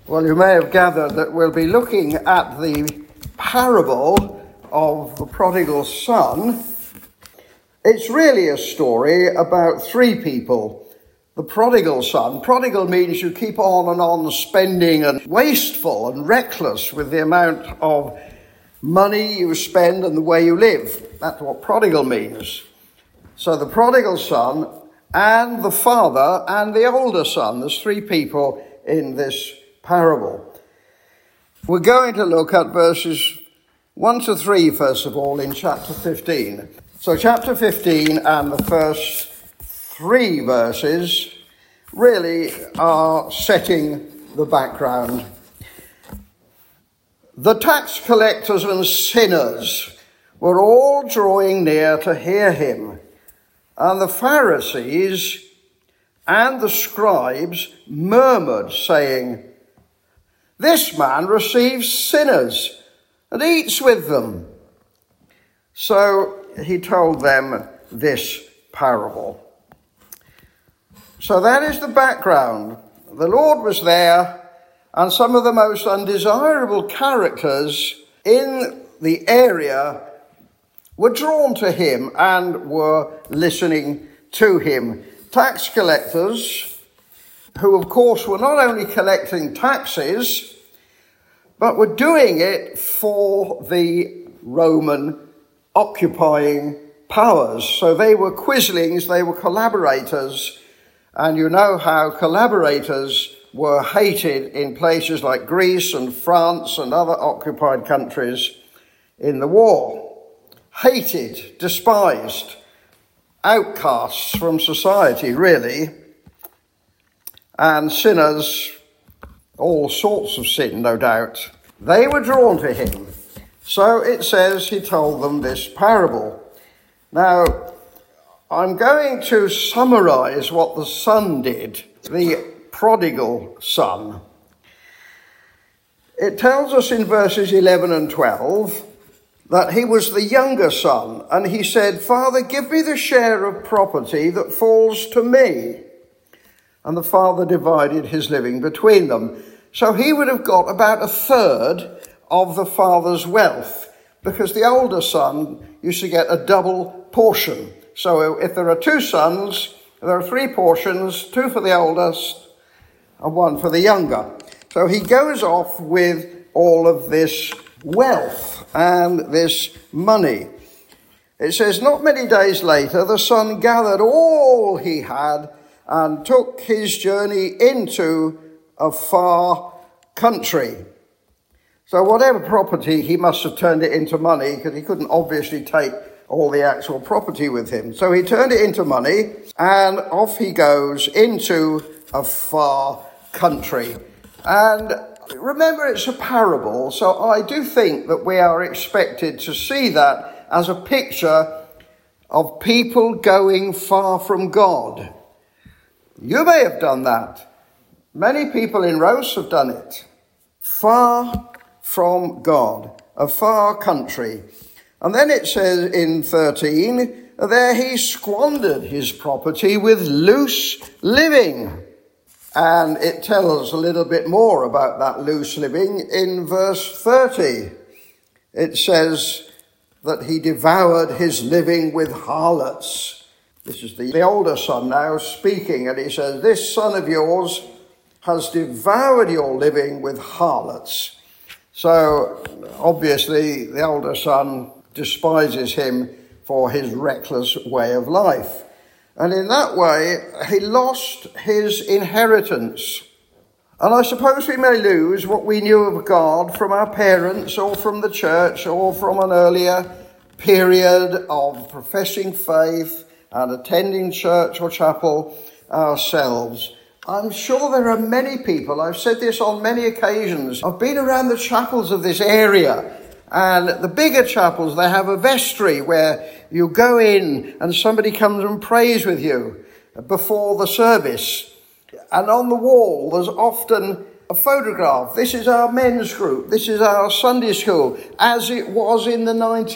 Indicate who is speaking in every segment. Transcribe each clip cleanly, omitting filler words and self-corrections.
Speaker 1: Well, you may have gathered that we'll be looking at the parable of the prodigal son. It's really a story about three people. The prodigal son. Prodigal means you keep on spending and wasteful and reckless with the amount of money you spend and the way you live. That's what prodigal means. So the prodigal son and the father and the older son. There's three people in this parable. We're going to look at verses 1 to 3, first of all, in chapter 15. So chapter 15 and the first 3 verses really are setting the background. The tax collectors and sinners were all drawing near to hear him, and the Pharisees and the scribes murmured, saying, "This man receives sinners and eats with them." So he told them this parable. So that is the background. The Lord was there, and some of the most undesirable characters in the area were drawn to him and were listening to him. Tax collectors, who of course were not only collecting taxes, but were doing it for the Roman occupying powers. So they were quislings, they were collaborators, and you know how collaborators were hated in places like Greece and France and other occupied countries in the war. Hated, despised, outcasts from society, really, and sinners, all sorts of sin, no doubt. They were drawn to him. So it says he told them this parable. Now, I'm going to summarize what the son did, the prodigal son. It tells us in verses 11 and 12 that he was the younger son, and he said, "Father, give me the share of property that falls to me." And the father divided his living between them. So he would have got about a third of the father's wealth, because the older son used to get a double portion. So if there are 2 sons, there are 3 portions, 2 for the oldest and 1 for the younger. So he goes off with all of this wealth and this money. It says, not many days later, the son gathered all he had and took his journey into a far country. So whatever property, he must have turned it into money, because he couldn't obviously take all the actual property with him. So he turned it into money, and off he goes into a far country. And remember, it's a parable, so I do think that we are expected to see that as a picture of people going far from God. You may have done that. Many people in Rose have done it. Far from God, a far country. And then it says in 13, there he squandered his property with loose living. And it tells a little bit more about that loose living in verse 30. It says that he devoured his living with harlots. This is the older son now speaking, and he says, "This son of yours has devoured your living with harlots." So obviously the older son despises him for his reckless way of life. And in that way, he lost his inheritance. And I suppose we may lose what we knew of God from our parents or from the church or from an earlier period of professing faith and attending church or chapel ourselves. I'm sure there are many people, I've said this on many occasions, I've been around the chapels of this area, and the bigger chapels, they have a vestry where you go in and somebody comes and prays with you before the service. And on the wall, there's often a photograph. This is our men's group. This is our Sunday school, as it was in the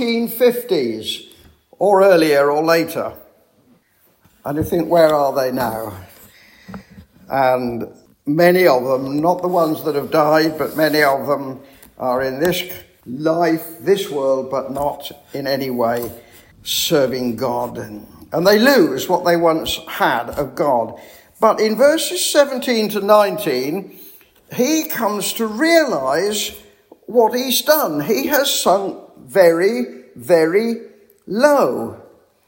Speaker 1: 1950s, or earlier or later. And you think, where are they now? And many of them, not the ones that have died, but many of them are in this life, this world, but not in any way serving God. And they lose what they once had of God. But in verses 17 to 19, he comes to realize what he's done. He has sunk very, very low.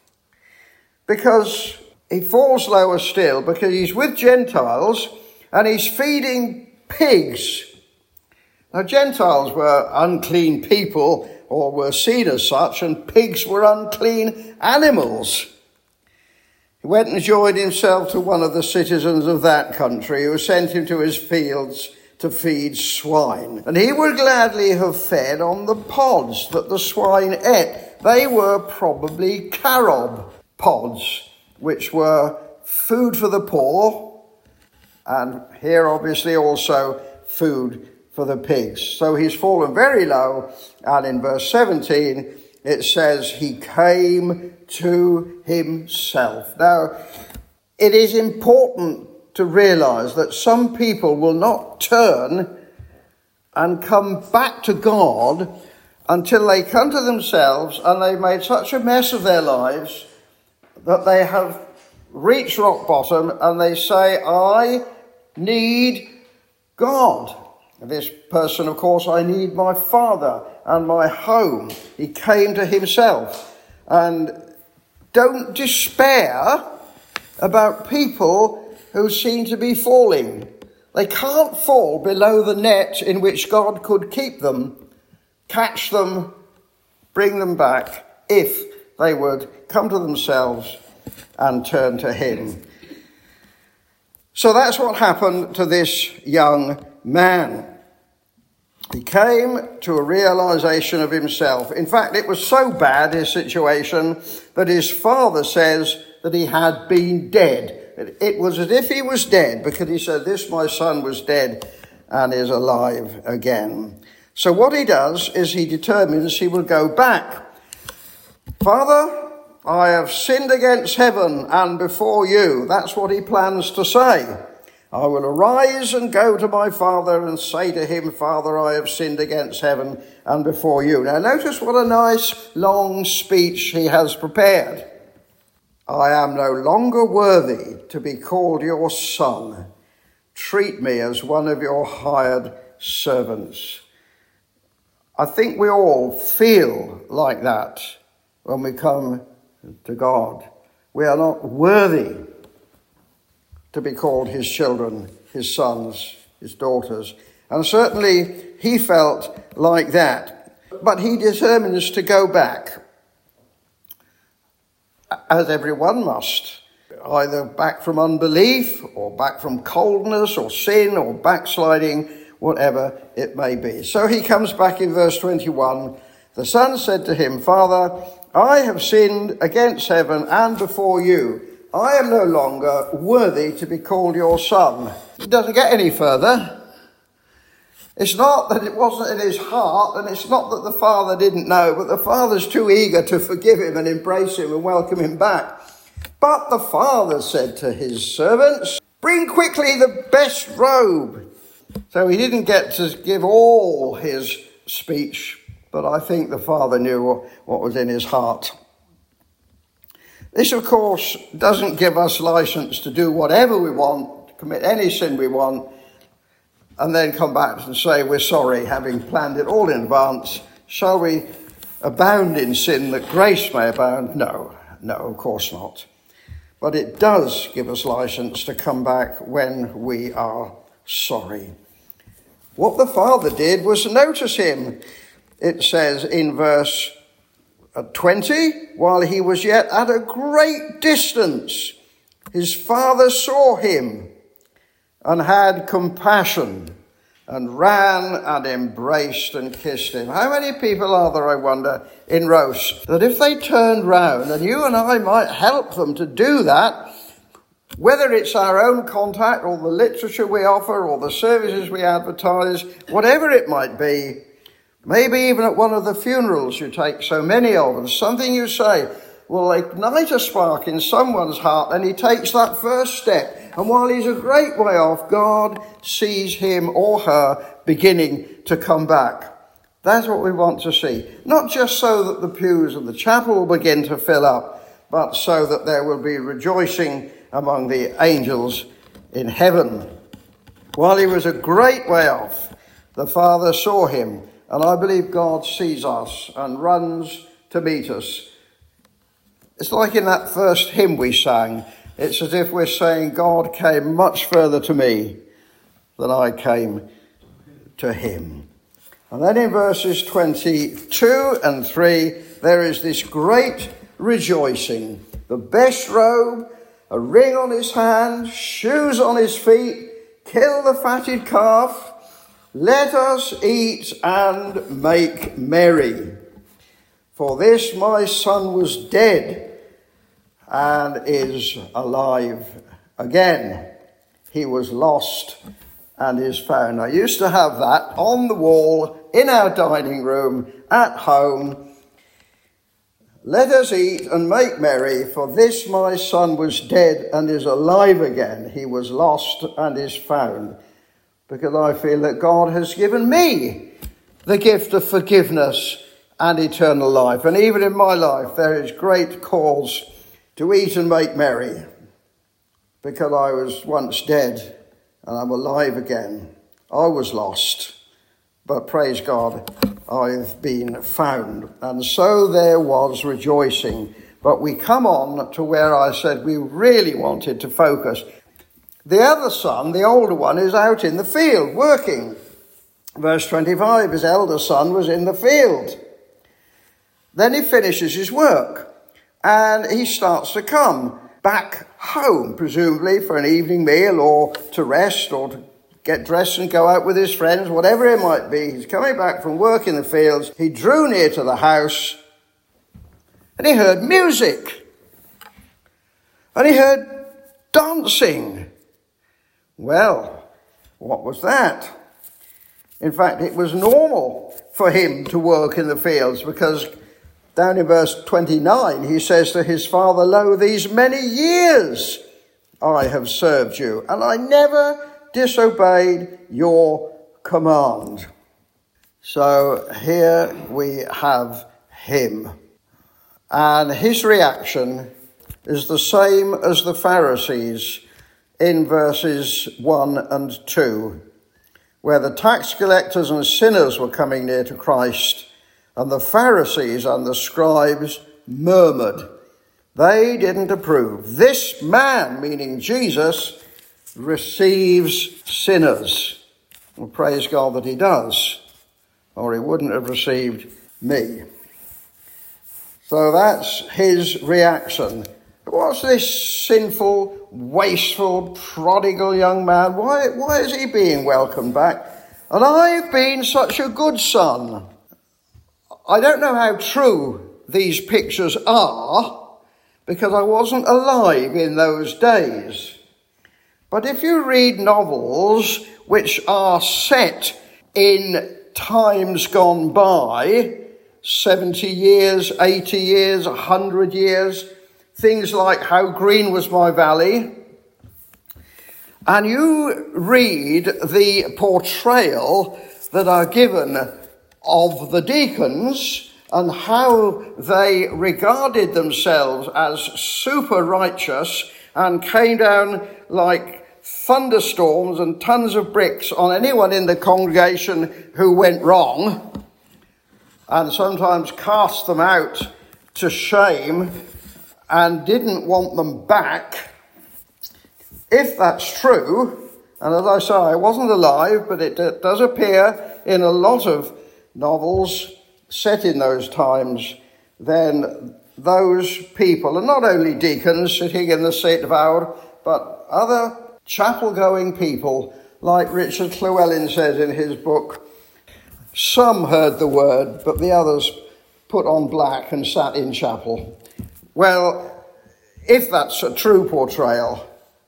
Speaker 1: Because he falls lower still, because he's with Gentiles and he's feeding pigs. Now, Gentiles were unclean people, or were seen as such, and pigs were unclean animals. He went and joined himself to one of the citizens of that country, who sent him to his fields to feed swine. And he would gladly have fed on the pods that the swine ate. They were probably carob pods, which were food for the poor, and here obviously also food for the pigs. So he's fallen very low, and in verse 17 it says he came to himself. Now, it is important to realize that some people will not turn and come back to God until they come to themselves and they've made such a mess of their lives that they have reached rock bottom and they say, I need God. This person, of course, I need my father and my home. He came to himself. And don't despair about people who seem to be falling. They can't fall below the net in which God could keep them, catch them, bring them back, if they would come to themselves and turn to him. So that's what happened to this young man. He came to a realization of himself. In fact, it was so bad, his situation, that his father says that he had been dead. It was as if he was dead, because he said, this my son was dead and is alive again. So what he does is he determines he will go back. Father, I have sinned against heaven and before you. That's what he plans to say. I will arise and go to my father and say to him, Father, I have sinned against heaven and before you. Now notice what a nice long speech he has prepared. I am no longer worthy to be called your son. Treat me as one of your hired servants. I think we all feel like that when we come to God. We are not worthy to be called his children, his sons, his daughters. And certainly he felt like that. But he determines to go back, as everyone must, either back from unbelief or back from coldness or sin or backsliding, whatever it may be. So he comes back in verse 21. The son said to him, Father, I have sinned against heaven and before you. I am no longer worthy to be called your son. It doesn't get any further. It's not that it wasn't in his heart, and it's not that the father didn't know, but the father's too eager to forgive him and embrace him and welcome him back. But the father said to his servants, bring quickly the best robe. So he didn't get to give all his speech, but I think the father knew what was in his heart. This, of course, doesn't give us license to do whatever we want, to commit any sin we want, and then come back and say we're sorry, having planned it all in advance. Shall we abound in sin that grace may abound? No, of course not. But it does give us license to come back when we are sorry. What the father did was notice him. It says in verse 20, while he was yet at a great distance, his father saw him and had compassion and ran and embraced and kissed him. How many people are there, I wonder, in Rose, that if they turned round, and you and I might help them to do that, whether it's our own contact or the literature we offer or the services we advertise, whatever it might be, maybe even at one of the funerals you take so many of, and something you say, will ignite a spark in someone's heart, and he takes that first step. And while he's a great way off, God sees him or her beginning to come back. That's what we want to see. Not just so that the pews of the chapel will begin to fill up, but so that there will be rejoicing among the angels in heaven. While he was a great way off, the Father saw him, and I believe God sees us and runs to meet us. It's like in that first hymn we sang. It's as if we're saying, God came much further to me than I came to him. And then in verses 22 and 3, there is this great rejoicing. The best robe, a ring on his hand, shoes on his feet, kill the fatted calf, let us eat and make merry. For this my son was dead and is alive again. He was lost and is found. I used to have that on the wall in our dining room at home. Let us eat and make merry, for this my son was dead and is alive again. He was lost and is found. Because I feel that God has given me the gift of forgiveness and eternal life. And even in my life, there is great cause to eat and make merry, because I was once dead and I'm alive again. I was lost, but praise God, I've been found. And so there was rejoicing. But we come on to where I said we really wanted to focus. The other son, the older one, is out in the field working. Verse 25, his elder son was in the field. Then he finishes his work and he starts to come back home, presumably for an evening meal or to rest or to get dressed and go out with his friends, whatever it might be. He's coming back from work in the fields. He drew near to the house and he heard music and he heard dancing. Well, what was that? In fact, it was normal for him to work in the fields, because down in verse 29, he says to his father, lo, these many years I have served you, and I never disobeyed your command. So here we have him. And his reaction is the same as the Pharisees in verses 1 and 2, where the tax collectors and sinners were coming near to Christ, and the Pharisees and the scribes murmured. They didn't approve. This man, meaning Jesus, receives sinners. Well, praise God that he does, or he wouldn't have received me. So that's his reaction. What's this sinful, wasteful, prodigal young man? Why is he being welcomed back? And I've been such a good son. I don't know how true these pictures are, because I wasn't alive in those days. But if you read novels which are set in times gone by, 70 years, 80 years, 100 years, things like How Green Was My Valley, and you read the portrayal that are given of the deacons and how they regarded themselves as super righteous and came down like thunderstorms and tons of bricks on anyone in the congregation who went wrong, and sometimes cast them out to shame and didn't want them back. If that's true, and as I say, I wasn't alive, but it does appear in a lot of novels set in those times, then those people, and not only deacons sitting in the seat of our, but other chapel-going people, like Richard Llewellyn says in his book, some heard the word, but the others put on black and sat in chapel. Well, if that's a true portrayal,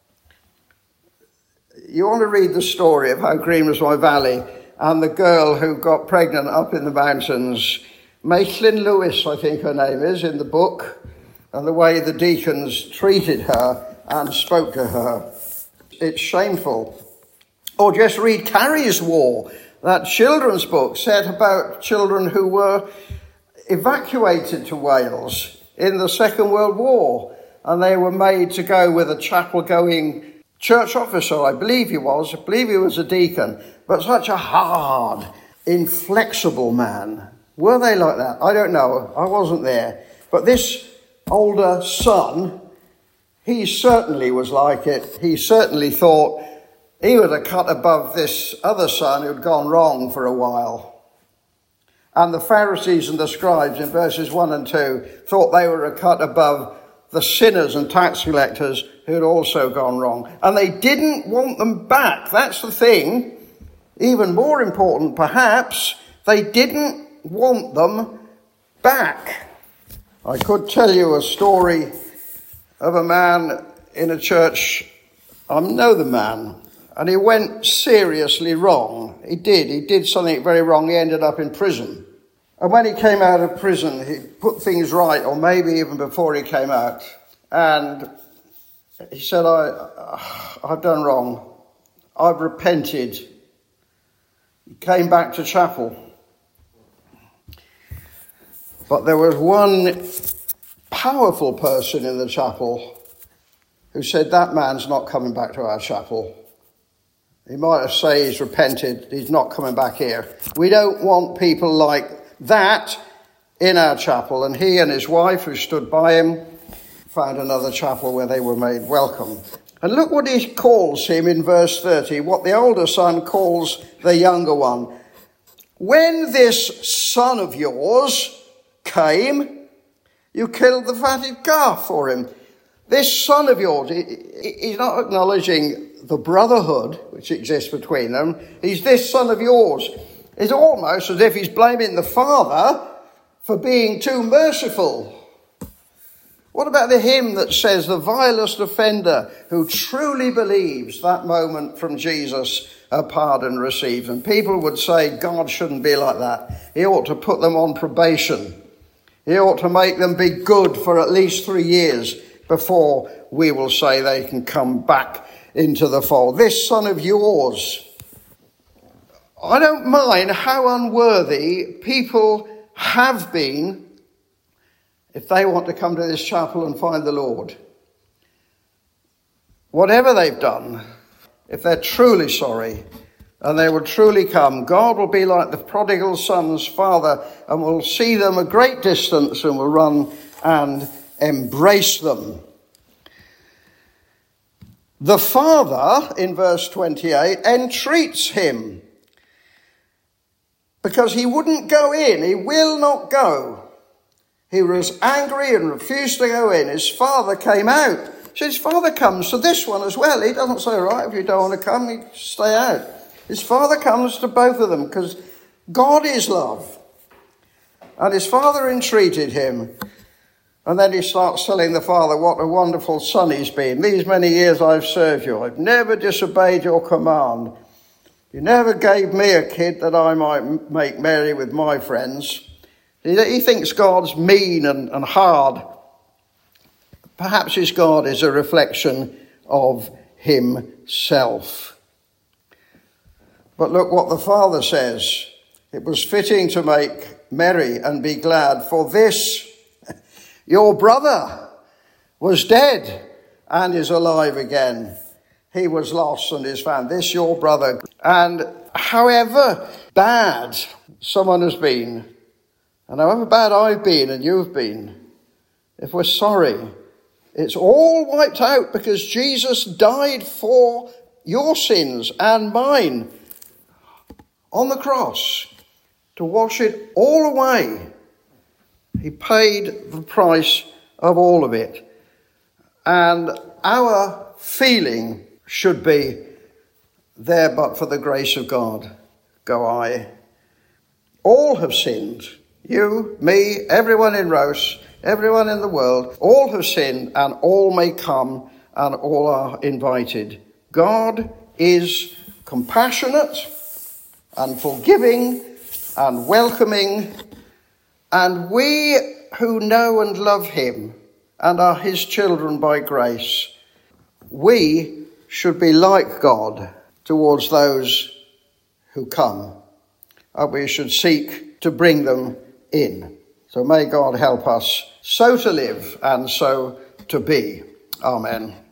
Speaker 1: you want to read the story of How Green Was My Valley and the girl who got pregnant up in the mountains. Maitland Lewis, I think her name is, in the book. and the way the deacons treated her and spoke to her. It's shameful. Or just read Carrie's War, that children's book set about children who were evacuated to Wales in the Second World War, and they were made to go with a chapel-going church officer, I believe he was a deacon, but such a hard, inflexible man. Were they like that? I don't know. I wasn't there. But this older son, he certainly was like it. He certainly thought he was a cut above this other son who'd gone wrong for a while. And the Pharisees and the scribes in verses 1 and 2 thought they were a cut above the sinners and tax collectors who had also gone wrong. And they didn't want them back. That's the thing. Even more important, perhaps, they didn't want them back. I could tell you a story of a man in a church. I know the man, and he went seriously wrong. He did something very wrong. He ended up in prison. And when he came out of prison, he put things right, or maybe even before he came out. And he said, I've done wrong. I've repented. He came back to chapel. But there was one powerful person in the chapel who said, that man's not coming back to our chapel. He might have said he's repented. He's not coming back here. We don't want people like that in our chapel. And he and his wife, who stood by him, found another chapel where they were made welcome. And look what he calls him in verse 30, what the older son calls the younger one. When this son of yours came, you killed the fatted calf for him. This son of yours, he's not acknowledging the brotherhood which exists between them. He's this son of yours. It's almost as if he's blaming the father for being too merciful. What about the hymn that says, the vilest offender who truly believes that moment from Jesus a pardon receives? And people would say God shouldn't be like that. He ought to put them on probation. He ought to make them be good for at least 3 years before we will say they can come back into the fold. This son of yours, I don't mind how unworthy people have been if they want to come to this chapel and find the Lord. Whatever they've done, if they're truly sorry and they will truly come, God will be like the prodigal son's father and will see them a great distance and will run and embrace them. The father, in verse 28, entreats him because he wouldn't go in. He will not go. He was angry and refused to go in. His father came out. So his father comes to this one as well. He doesn't say, right, if you don't want to come, you stay out. His father comes to both of them because God is love. And his father entreated him. And then he starts telling the father what a wonderful son he's been. These many years I've served you. I've never disobeyed your command. You never gave me a kid that I might make merry with my friends. He thinks God's mean and hard. Perhaps his God is a reflection of himself. But look what the father says. It was fitting to make merry and be glad, for this, your brother, was dead and is alive again. He was lost and is found. This, your brother. And however bad someone has been, and however bad I've been and you've been, if we're sorry, it's all wiped out because Jesus died for your sins and mine on the cross to wash it all away. He paid the price of all of it. And our feeling should be, there but for the grace of God go I. All have sinned. You, me, everyone in Rose, everyone in the world, all have sinned and all may come and all are invited. God is compassionate and forgiving and welcoming, and we who know and love him and are his children by grace, we should be like God towards those who come, and we should seek to bring them in. So may God help us so to live and so to be. Amen.